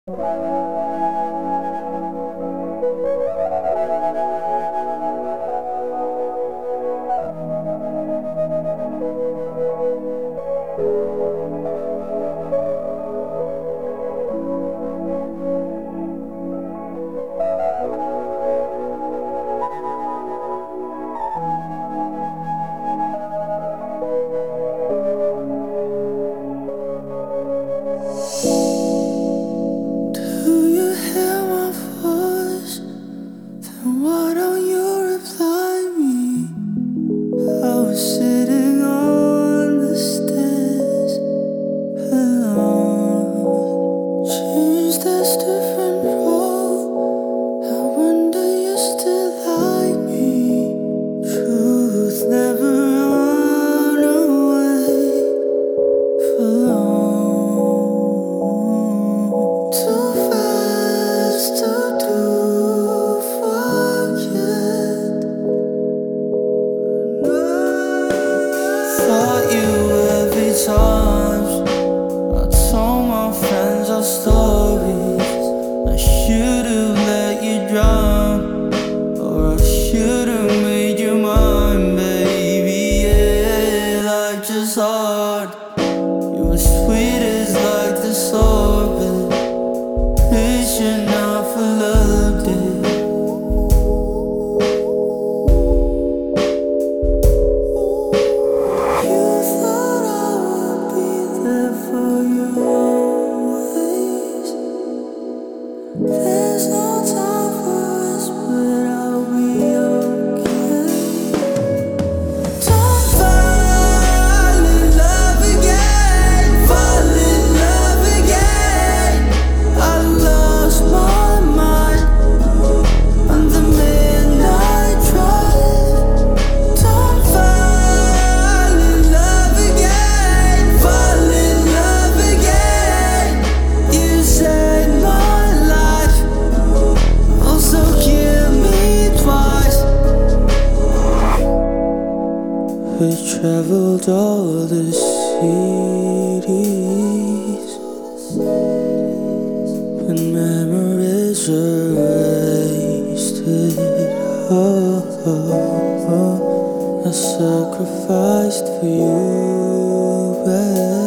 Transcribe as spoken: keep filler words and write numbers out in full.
Do you hear my voice? Then why don't you reply me? I was sitting on the stairs alone. Changed this different role. I wonder you still like me. Truth never run away for long. Too fast to do forget. Thought you every time I told my friends our stories. I should've let you drown, or I should've made you mine, baby. Yeah, life just hard. You were sweet as like the sorbet, patient now for love, dear. You thought I would be there for you always. There's no time for us, but I'll be okay. Don't fall in love again, fall in love again. I lost my mind on the midnight drive. Don't fall in love again, fall in love again. You saved my life, also kill me twice. We traveled all the cities, but memories erased it. Oh, oh, oh. I sacrificed for you, babe.